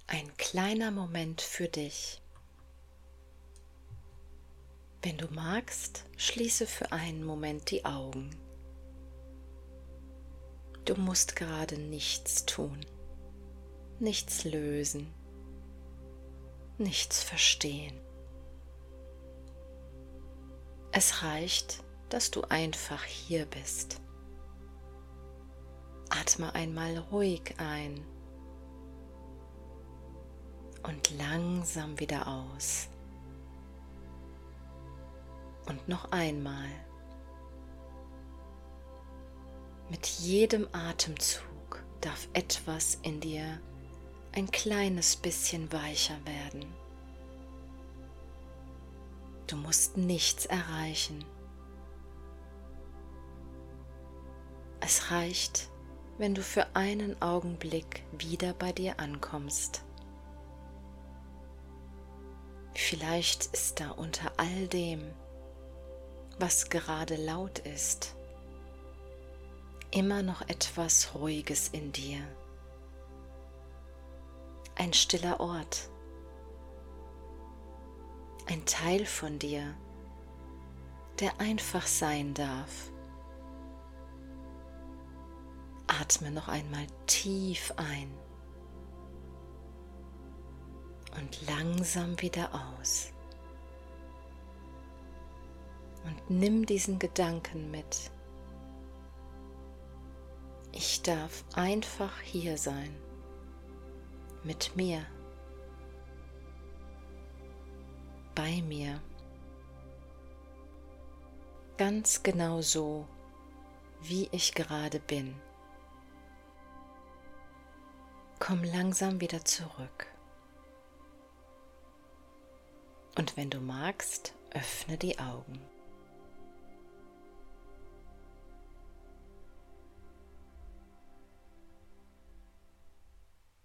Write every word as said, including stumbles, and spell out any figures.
ein kleiner Moment für dich. Wenn du magst, schließe für einen Moment die Augen. Du musst gerade nichts tun, nichts lösen, nichts verstehen. Es reicht, dass du einfach hier bist. Atme einmal ruhig ein und langsam wieder aus. Und noch einmal. Mit jedem Atemzug darf etwas in dir ein kleines bisschen weicher werden. Du musst nichts erreichen. Es reicht, wenn du für einen Augenblick wieder bei dir ankommst. Vielleicht ist da unter all dem, was gerade laut ist, immer noch etwas Ruhiges in dir. Ein stiller Ort. Ein Teil von dir, der einfach sein darf. Atme noch einmal tief ein und langsam wieder aus. Und nimm diesen Gedanken mit. Ich darf einfach hier sein, mit mir, bei mir, ganz genau so, wie ich gerade bin. Komm langsam wieder zurück. Und wenn du magst, öffne die Augen.